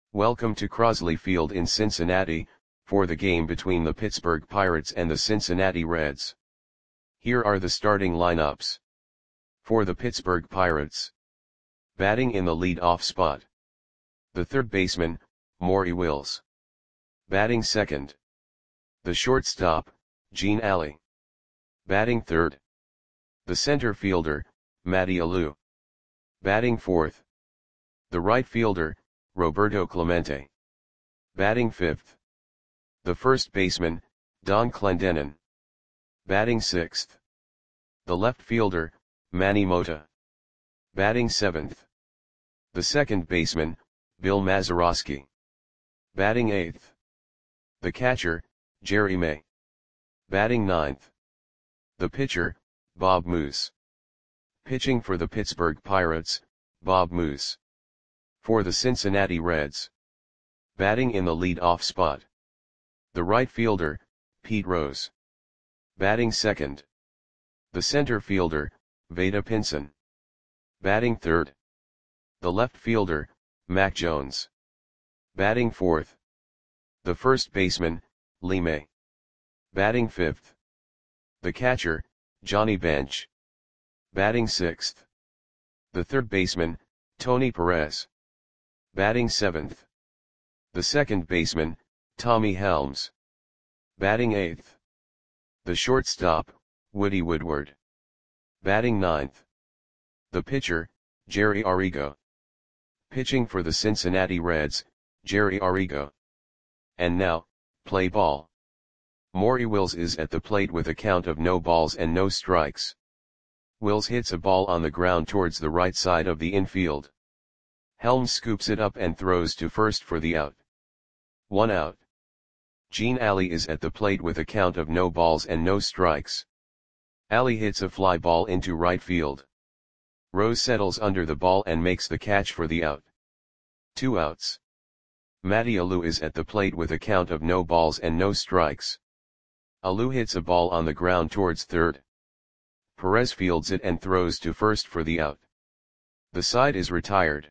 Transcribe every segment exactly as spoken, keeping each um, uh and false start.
Welcome to Crosley Field in Cincinnati, for the game between the Pittsburgh Pirates and the Cincinnati Reds. Here are the starting lineups. For the Pittsburgh Pirates. Batting in the lead-off spot. The third baseman, Maury Wills. Batting second. The shortstop, Gene Alley. Batting third. The center fielder, Matty Alou. Batting fourth. The right fielder, Roberto Clemente. Batting fifth. The first baseman, Don Clendenon. Batting sixth. The left fielder, Manny Mota. Batting seventh. The second baseman, Bill Mazeroski. Batting eighth. The catcher, Jerry May. Batting ninth. The pitcher, Bob Moose. Pitching for the Pittsburgh Pirates, Bob Moose. For the Cincinnati Reds. Batting in the lead-off spot. The right fielder, Pete Rose. Batting second. The center fielder, Vada Pinson. Batting third. The left fielder, Mac Jones. Batting fourth. The first baseman, Lee May. Batting fifth. The catcher, Johnny Bench. Batting sixth. The third baseman, Tony Perez. Batting seventh. The second baseman, Tommy Helms. Batting eighth. The shortstop, Woody Woodward. Batting ninth. The pitcher, Jerry Arrigo. Pitching for the Cincinnati Reds, Jerry Arrigo. And now, play ball. Maury Wills is at the plate with a count of no balls and no strikes. Wills hits a ball on the ground towards the right side of the infield. Helms scoops it up and throws to first for the out. One out. Gene Alley is at the plate with a count of no balls and no strikes. Alley hits a fly ball into right field. Rose settles under the ball and makes the catch for the out. Two outs. Matty Alou is at the plate with a count of no balls and no strikes. Alou hits a ball on the ground towards third. Perez fields it and throws to first for the out. The side is retired.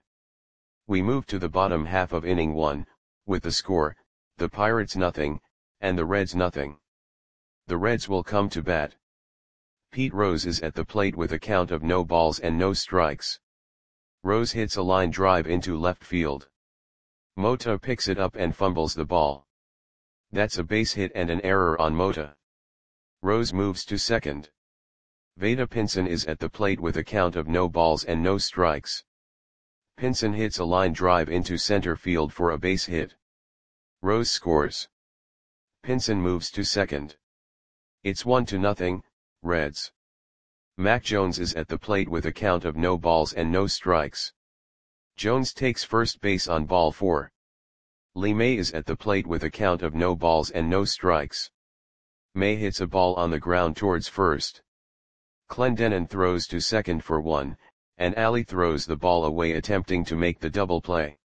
We move to the bottom half of inning one, with the score, the Pirates nothing, and the Reds nothing. The Reds will come to bat. Pete Rose is at the plate with a count of no balls and no strikes. Rose hits a line drive into left field. Mota picks it up and fumbles the ball. That's a base hit and an error on Mota. Rose moves to second. Vada Pinson is at the plate with a count of no balls and no strikes. Pinson hits a line drive into center field for a base hit. Rose scores. Pinson moves to second. It's one to nothing, Reds. Mac Jones is at the plate with a count of no balls and no strikes. Jones takes first base on ball four. Lee May is at the plate with a count of no balls and no strikes. May hits a ball on the ground towards first. Clendenon throws to second for one, and Alley throws the ball away attempting to make the double play.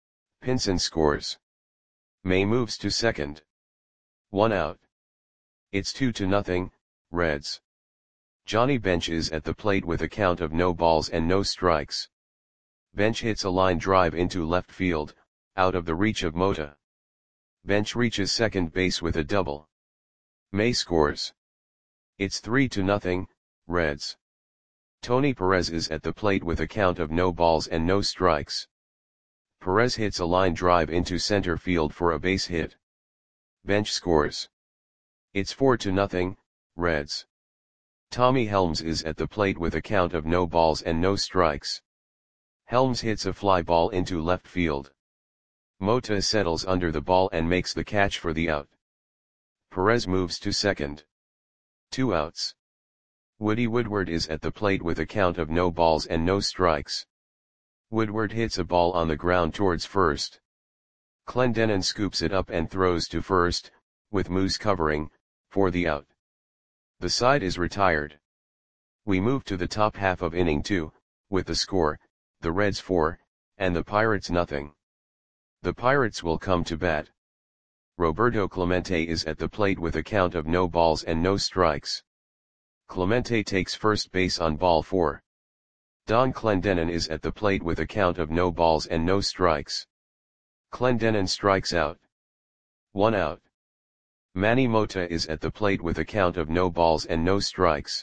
Pinson scores. May moves to second. One out. It's two to nothing, Reds. Johnny Bench is at the plate with a count of no balls and no strikes. Bench hits a line drive into left field, out of the reach of Mota. Bench reaches second base with a double. May scores. It's three to nothing, Reds. Tony Perez is at the plate with a count of no balls and no strikes. Perez hits a line drive into center field for a base hit. Bench scores. It's four to nothing, Reds. Tommy Helms is at the plate with a count of no balls and no strikes. Helms hits a fly ball into left field. Mota settles under the ball and makes the catch for the out. Perez moves to second. Two outs. Woody Woodward is at the plate with a count of no balls and no strikes. Woodward hits a ball on the ground towards first. Clendenon scoops it up and throws to first, with Moose covering, for the out. The side is retired. We move to the top half of inning two, with the score, the Reds four, and the Pirates nothing. The Pirates will come to bat. Roberto Clemente is at the plate with a count of no balls and no strikes. Clemente takes first base on ball four. Don Clendenon is at the plate with a count of no balls and no strikes. Clendenon strikes out. One out. Manny Mota is at the plate with a count of no balls and no strikes.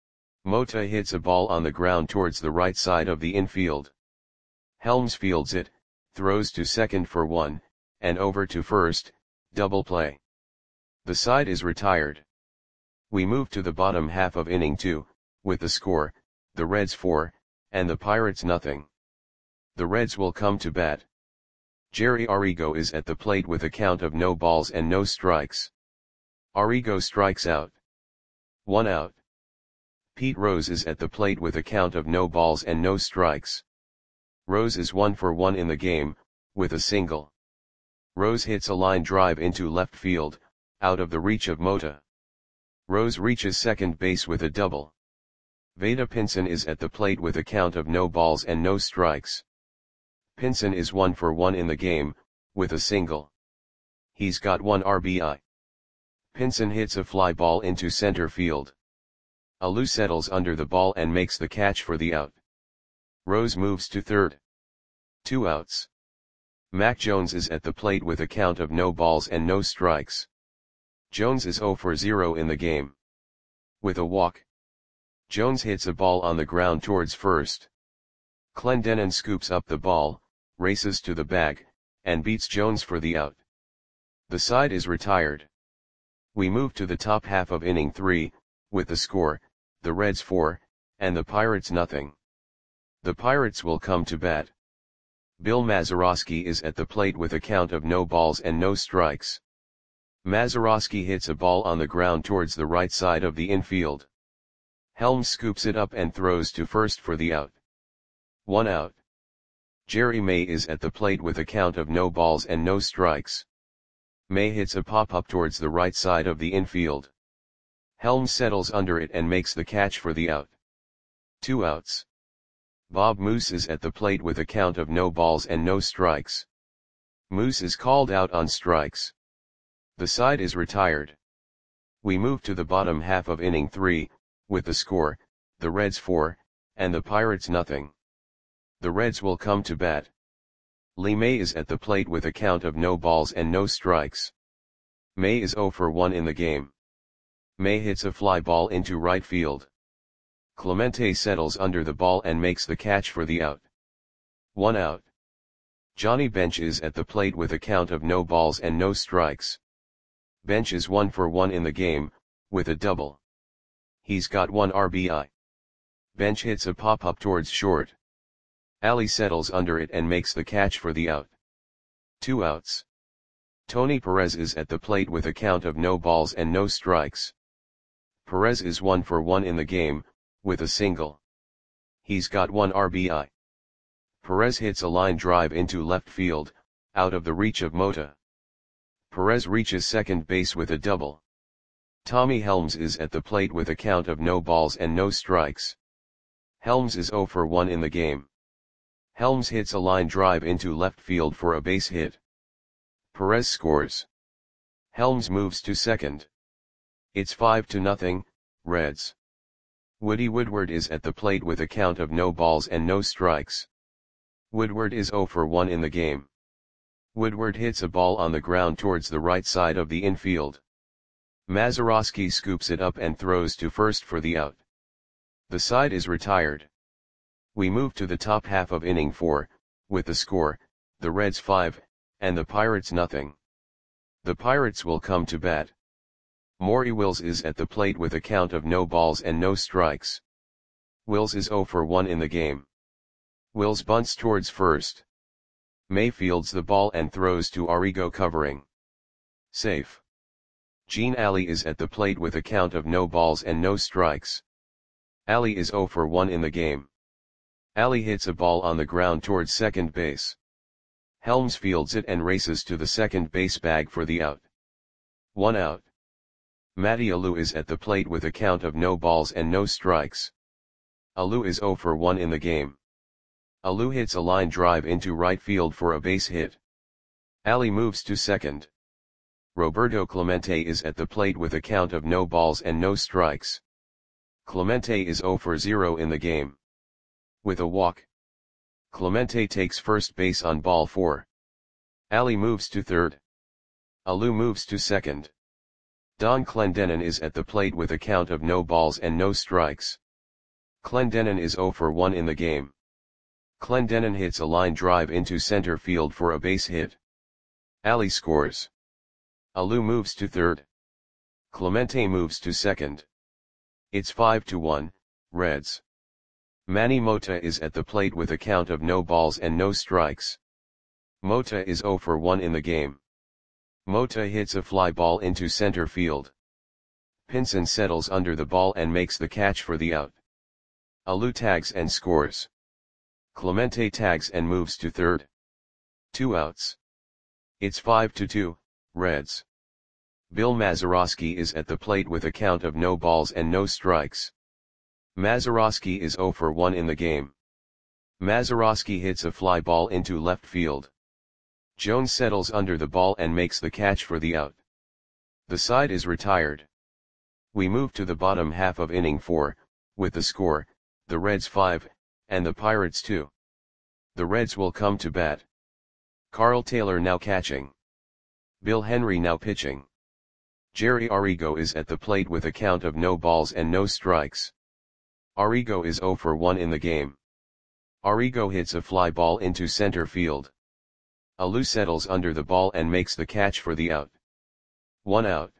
Mota hits a ball on the ground towards the right side of the infield. Helms fields it, throws to second for one, and over to first, double play. The side is retired. We move to the bottom half of inning two, with the score, the Reds four, and the Pirates nothing. The Reds will come to bat. Jerry Arrigo is at the plate with a count of no balls and no strikes. Arrigo strikes out. One out. Pete Rose is at the plate with a count of no balls and no strikes. Rose is one for one in the game, with a single. Rose hits a line drive into left field, out of the reach of Mota. Rose reaches second base with a double. Vada Pinson is at the plate with a count of no balls and no strikes. Pinson is one for one in the game, with a single. He's got one R B I. Pinson hits a fly ball into center field. Alou settles under the ball and makes the catch for the out. Rose moves to third. Two outs. Mac Jones is at the plate with a count of no balls and no strikes. Jones is zero for zero in the game. With a walk. Jones hits a ball on the ground towards first. Clendenon scoops up the ball, races to the bag, and beats Jones for the out. The side is retired. We move to the top half of inning three, with the score, the Reds four, and the Pirates nothing. The Pirates will come to bat. Bill Mazeroski is at the plate with a count of no balls and no strikes. Mazeroski hits a ball on the ground towards the right side of the infield. Helms scoops it up and throws to first for the out. One out. Jerry May is at the plate with a count of no balls and no strikes. May hits a pop-up towards the right side of the infield. Helms settles under it and makes the catch for the out. Two outs. Bob Moose is at the plate with a count of no balls and no strikes. Moose is called out on strikes. The side is retired. We move to the bottom half of inning three, with the score, the Reds four, and the Pirates nothing. The Reds will come to bat. Lee May is at the plate with a count of no balls and no strikes. May is zero for one in the game. May hits a fly ball into right field. Clemente settles under the ball and makes the catch for the out. One out. Johnny Bench is at the plate with a count of no balls and no strikes. Bench is one for one in the game, with a double. He's got one R B I. Bench hits a pop-up towards short. Ali settles under it and makes the catch for the out. Two outs. Tony Perez is at the plate with a count of no balls and no strikes. Perez is one for one in the game, with a single. He's got one R B I. Perez hits a line drive into left field, out of the reach of Mota. Perez reaches second base with a double. Tommy Helms is at the plate with a count of no balls and no strikes. Helms is zero for one in the game. Helms hits a line drive into left field for a base hit. Perez scores. Helms moves to second. It's five to nothing, Reds. Woody Woodward is at the plate with a count of no balls and no strikes. Woodward is zero for one in the game. Woodward hits a ball on the ground towards the right side of the infield. Mazeroski scoops it up and throws to first for the out. The side is retired. We move to the top half of inning four, with the score, the Reds five, and the Pirates nothing. The Pirates will come to bat. Maury Wills is at the plate with a count of no balls and no strikes. Wills is zero for one in the game. Wills bunts towards first. May fields the ball and throws to Arrigo covering. Safe. Gene Ali is at the plate with a count of no balls and no strikes. Ali is zero for one in the game. Ali hits a ball on the ground towards second base. Helms fields it and races to the second base bag for the out. One out. Matty Alou is at the plate with a count of no balls and no strikes. Alou is zero for one in the game. Alou hits a line drive into right field for a base hit. Ali moves to second. Roberto Clemente is at the plate with a count of no balls and no strikes. Clemente is zero for zero in the game. With a walk. Clemente takes first base on ball four. Ali moves to third. Alou moves to second. Don Clendenin is at the plate with a count of no balls and no strikes. Clendenin is zero for one in the game. Clendenin hits a line drive into center field for a base hit. Ali scores. Alou moves to third. Clemente moves to second. It's five to one, Reds. Manny Mota is at the plate with a count of no balls and no strikes. Mota is zero for one in the game. Mota hits a fly ball into center field. Pinson settles under the ball and makes the catch for the out. Alou tags and scores. Clemente tags and moves to third. Two outs. It's five to two, Reds. Bill Mazeroski is at the plate with a count of no balls and no strikes. Mazeroski is zero for one in the game. Mazeroski hits a fly ball into left field. Jones settles under the ball and makes the catch for the out. The side is retired. We move to the bottom half of inning four, with the score, the Reds five, and the Pirates two. The Reds will come to bat. Carl Taylor now catching. Bill Henry now pitching. Jerry Arrigo is at the plate with a count of no balls and no strikes. Arrigo is zero for one in the game. Arrigo hits a fly ball into center field. Alou settles under the ball and makes the catch for the out. One out.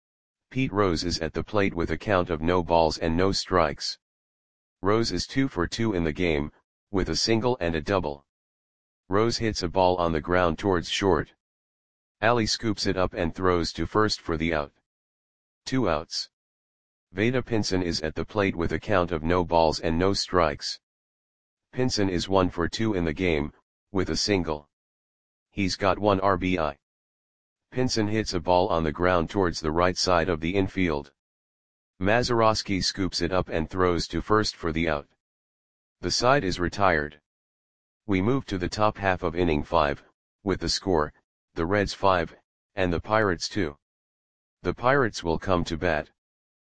Pete Rose is at the plate with a count of no balls and no strikes. Rose is two for two in the game, with a single and a double. Rose hits a ball on the ground towards short. Ali scoops it up and throws to first for the out. Two outs. Veda Pinson is at the plate with a count of no balls and no strikes. Pinson is one for two in the game, with a single. He's got one R B I. Pinson hits a ball on the ground towards the right side of the infield. Mazeroski scoops it up and throws to first for the out. The side is retired. We move to the top half of inning five, with the score, the Reds five, and the Pirates two. The Pirates will come to bat.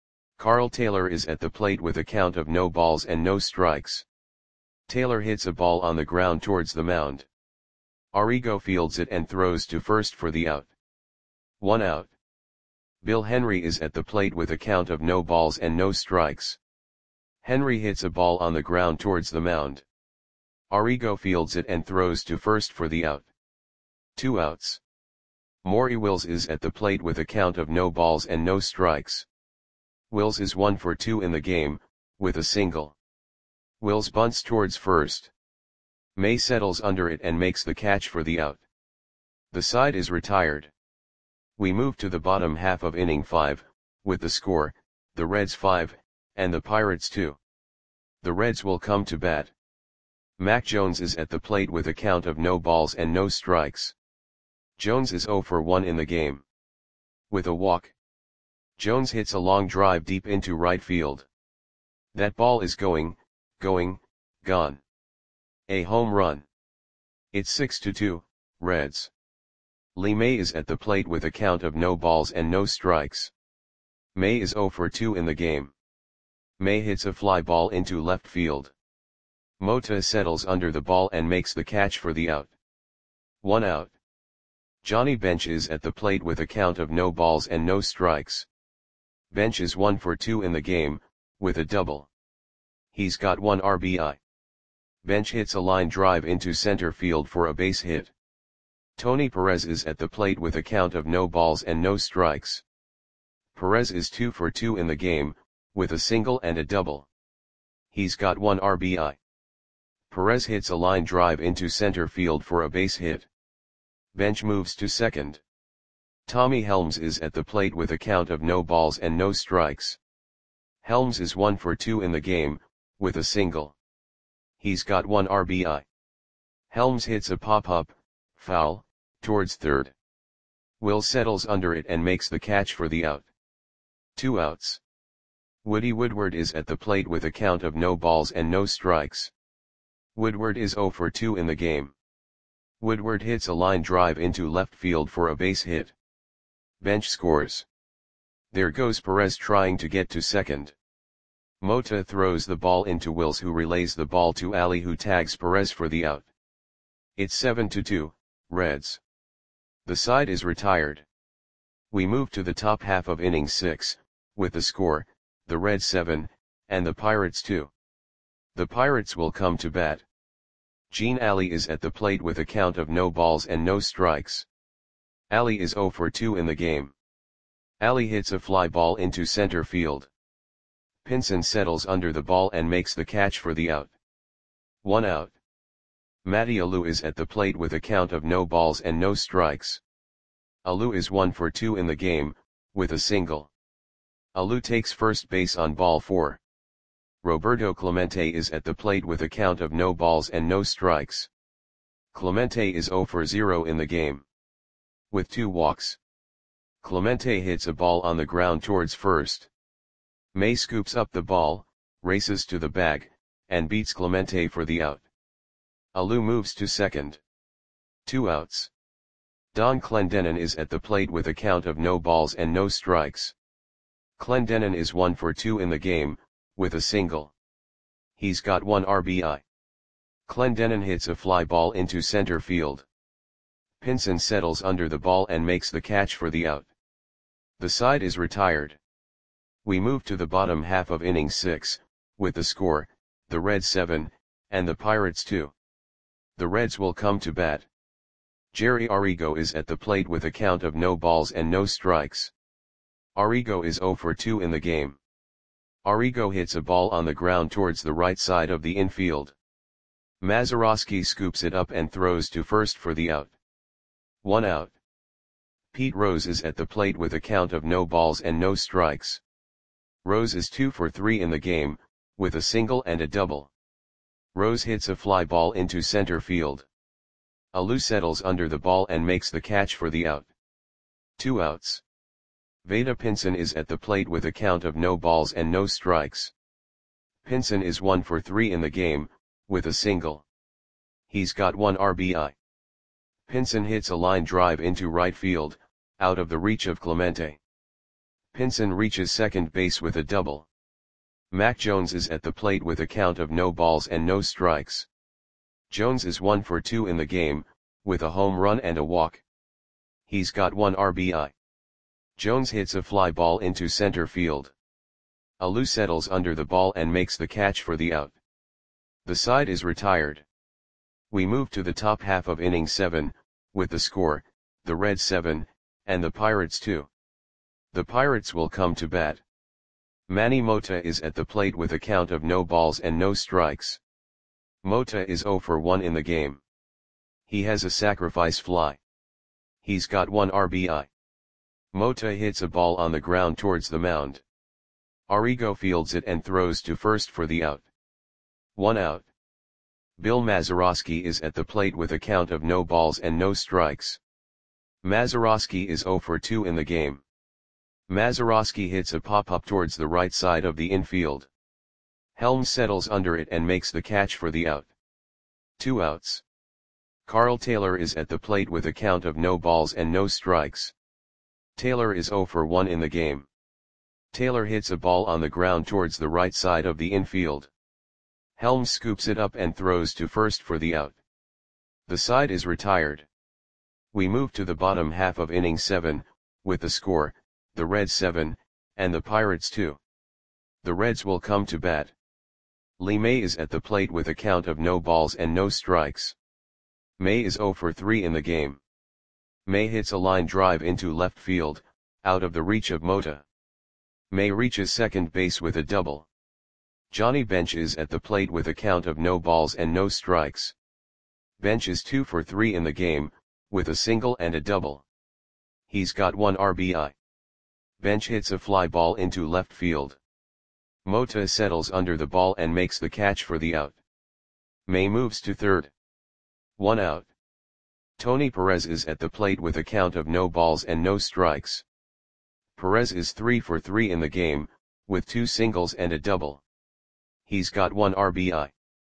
Carl Taylor is at the plate with a count of no balls and no strikes. Taylor hits a ball on the ground towards the mound. Arrigo fields it and throws to first for the out. One out. Bill Henry is at the plate with a count of no balls and no strikes. Henry hits a ball on the ground towards the mound. Arrigo fields it and throws to first for the out. Two outs. Maury Wills is at the plate with a count of no balls and no strikes. Wills is one for two in the game, with a single. Wills bunts towards first. May settles under it and makes the catch for the out. The side is retired. We move to the bottom half of inning five, with the score, the Reds five, and the Pirates two. The Reds will come to bat. Mac Jones is at the plate with a count of no balls and no strikes. Jones is zero for one in the game. With a walk. Jones hits a long drive deep into right field. That ball is going, going, gone. A home run. It's six to two, Reds. Lee May is at the plate with a count of no balls and no strikes. May is zero for two in the game. May hits a fly ball into left field. Mota settles under the ball and makes the catch for the out. One out. Johnny Bench is at the plate with a count of no balls and no strikes. Bench is one for two in the game, with a double. He's got one R B I. Bench hits a line drive into center field for a base hit. Tony Perez is at the plate with a count of no balls and no strikes. Perez is two for two in the game, with a single and a double. He's got one R B I. Perez hits a line drive into center field for a base hit. Bench moves to second. Tommy Helms is at the plate with a count of no balls and no strikes. Helms is one for two in the game, with a single. He's got one R B I. Helms hits a pop-up, foul, towards third. Will settles under it and makes the catch for the out. Two outs. Woody Woodward is at the plate with a count of no balls and no strikes. Woodward is zero for two in the game. Woodward hits a line drive into left field for a base hit. Bench scores. There goes Perez trying to get to second. Mota throws the ball into Wills, who relays the ball to Ali, who tags Perez for the out. It's seven to two, Reds. The side is retired. We move to the top half of innings six, with the score, the Reds seven, and the Pirates two. The Pirates will come to bat. Gene Ali is at the plate with a count of no balls and no strikes. Ali is oh for two in the game. Ali hits a fly ball into center field. Pinson settles under the ball and makes the catch for the out. One out. Matty Alou is at the plate with a count of no balls and no strikes. Alou is one for two in the game, with a single. Alou takes first base on ball four. Roberto Clemente is at the plate with a count of no balls and no strikes. Clemente is oh for zero in the game. With two walks. Clemente hits a ball on the ground towards first. May scoops up the ball, races to the bag, and beats Clemente for the out. Alou moves to second. Two outs. Don Clendenon is at the plate with a count of no balls and no strikes. Clendenon is one for two in the game, with a single. He's got one R B I. Clendenon hits a fly ball into center field. Pinson settles under the ball and makes the catch for the out. The side is retired. We move to the bottom half of inning six, with the score, the Reds seven, and the Pirates two. The Reds will come to bat. Jerry Arrigo is at the plate with a count of no balls and no strikes. Arrigo is oh for two in the game. Arrigo hits a ball on the ground towards the right side of the infield. Mazeroski scoops it up and throws to first for the out. One out. Pete Rose is at the plate with a count of no balls and no strikes. Rose is two for three in the game, with a single and a double. Rose hits a fly ball into center field. Alou settles under the ball and makes the catch for the out. Two outs. Vada Pinson is at the plate with a count of no balls and no strikes. Pinson is one for three in the game, with a single. He's got one R B I. Pinson hits a line drive into right field, out of the reach of Clemente. Pinson reaches second base with a double. Mac Jones is at the plate with a count of no balls and no strikes. Jones is one for two in the game, with a home run and a walk. He's got one R B I. Jones hits a fly ball into center field. Alou settles under the ball and makes the catch for the out. The side is retired. We move to the top half of inning seven, with the score, the Reds seven, and the Pirates two. The Pirates will come to bat. Manny Mota is at the plate with a count of no balls and no strikes. Mota is oh for one in the game. He has a sacrifice fly. He's got one R B I. Mota hits a ball on the ground towards the mound. Arrigo fields it and throws to first for the out. One out. Bill Mazeroski is at the plate with a count of no balls and no strikes. Mazeroski is oh for two in the game. Mazeroski hits a pop-up towards the right side of the infield. Helms settles under it and makes the catch for the out. Two outs. Carl Taylor is at the plate with a count of no balls and no strikes. Taylor is oh for one in the game. Taylor hits a ball on the ground towards the right side of the infield. Helms scoops it up and throws to first for the out. The side is retired. We move to the bottom half of inning seven, with the score, the Reds seven, and the Pirates two. The Reds will come to bat. Lee May is at the plate with a count of no balls and no strikes. May is oh for three in the game. May hits a line drive into left field, out of the reach of Mota. May reaches second base with a double. Johnny Bench is at the plate with a count of no balls and no strikes. Bench is two for three in the game, with a single and a double. He's got one R B I. Bench hits a fly ball into left field. Mota settles under the ball and makes the catch for the out. May moves to third. One out. Tony Perez is at the plate with a count of no balls and no strikes. Perez is three for three in the game, with two singles and a double. He's got one R B I.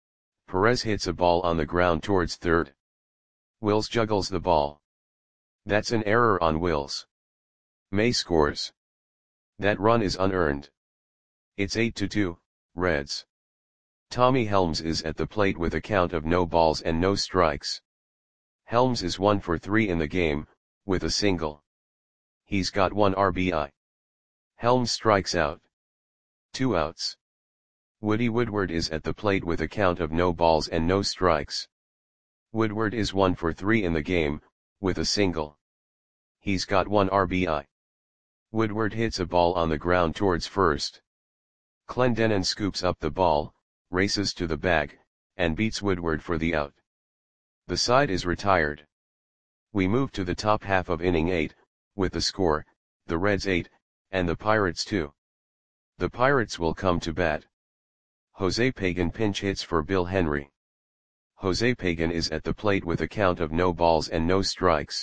Perez hits a ball on the ground towards third. Wills juggles the ball. That's an error on Wills. May scores. That run is unearned. It's eight to two, Reds. Tommy Helms is at the plate with a count of no balls and no strikes. Helms is one for three in the game, with a single. He's got one R B I. Helms strikes out. Two outs. Woody Woodward is at the plate with a count of no balls and no strikes. Woodward is one for three in the game, with a single. He's got one R B I. Woodward hits a ball on the ground towards first. Clendenon scoops up the ball, races to the bag, and beats Woodward for the out. The side is retired. We move to the top half of inning eight, with the score, the Reds eight, and the Pirates two. The Pirates will come to bat. Jose Pagan pinch hits for Bill Henry. Jose Pagan is at the plate with a count of no balls and no strikes.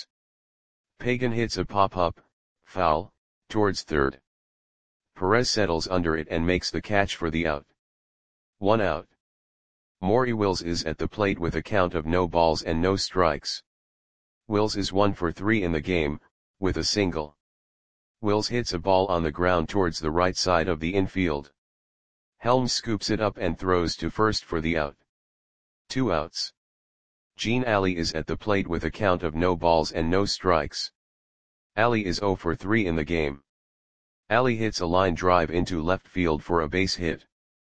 Pagan hits a pop-up, foul, towards third. Perez settles under it and makes the catch for the out. One out. Maury Wills is at the plate with a count of no balls and no strikes. Wills is one for three in the game, with a single. Wills hits a ball on the ground towards the right side of the infield. Helms scoops it up and throws to first for the out. Two outs. Gene Alley is at the plate with a count of no balls and no strikes. Alley is zero for three in the game. Alley hits a line drive into left field for a base hit.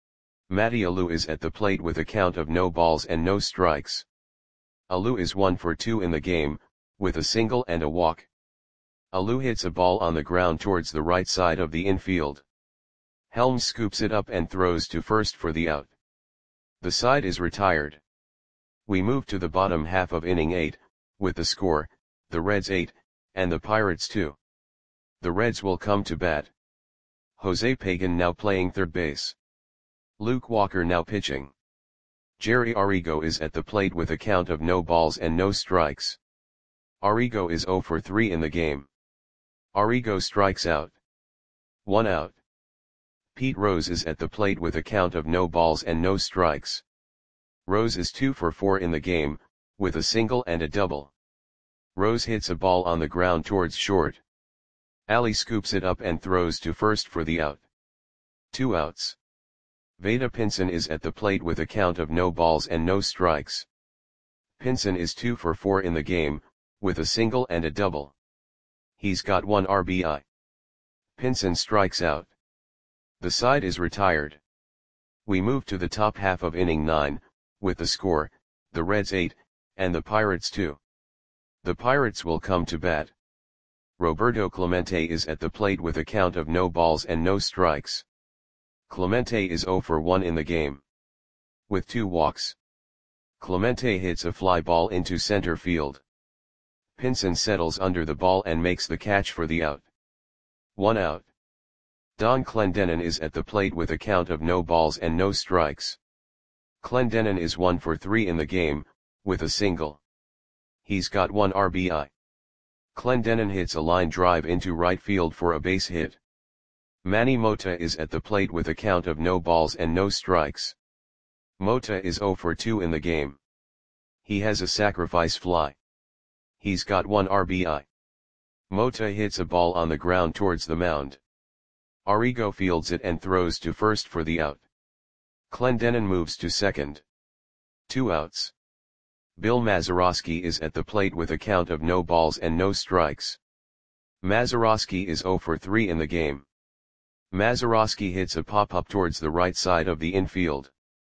Matty Alou is at the plate with a count of no balls and no strikes. Alou is one for two in the game, with a single and a walk. Alou hits a ball on the ground towards the right side of the infield. Helms scoops it up and throws to first for the out. The side is retired. We move to the bottom half of inning eight, with the score, the Reds eight, and the Pirates two. The Reds will come to bat. Jose Pagan now playing third base. Luke Walker now pitching. Jerry Arrigo is at the plate with a count of no balls and no strikes. Arrigo is zero for three in the game. Arrigo strikes out. One out. Pete Rose is at the plate with a count of no balls and no strikes. Rose is two for four in the game, with a single and a double. Rose hits a ball on the ground towards short. Alley scoops it up and throws to first for the out. Two outs. Vada Pinson is at the plate with a count of no balls and no strikes. Pinson is two for four in the game, with a single and a double. He's got one R B I. Pinson strikes out. The side is retired. We move to the top half of inning nine, with the score, the Reds eight, and the Pirates two. The Pirates will come to bat. Roberto Clemente is at the plate with a count of no balls and no strikes. Clemente is zero for one in the game. With two walks. Clemente hits a fly ball into center field. Pinson settles under the ball and makes the catch for the out. One out. Don Clendenon is at the plate with a count of no balls and no strikes. Clendenon is one for three in the game, with a single. He's got one R B I. Clendenon hits a line drive into right field for a base hit. Manny Mota is at the plate with a count of no balls and no strikes. Mota is zero for two in the game. He has a sacrifice fly. He's got one R B I. Mota hits a ball on the ground towards the mound. Arrigo fields it and throws to first for the out. Clendenon moves to second. Two outs. Bill Mazeroski is at the plate with a count of no balls and no strikes. Mazeroski is zero for three in the game. Mazeroski hits a pop-up towards the right side of the infield.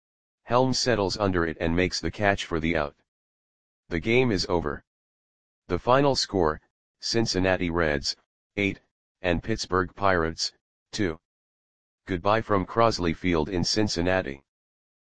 Helms settles under it and makes the catch for the out. The game is over. The final score, Cincinnati Reds, eight, and Pittsburgh Pirates, two. Goodbye from Crosley Field in Cincinnati.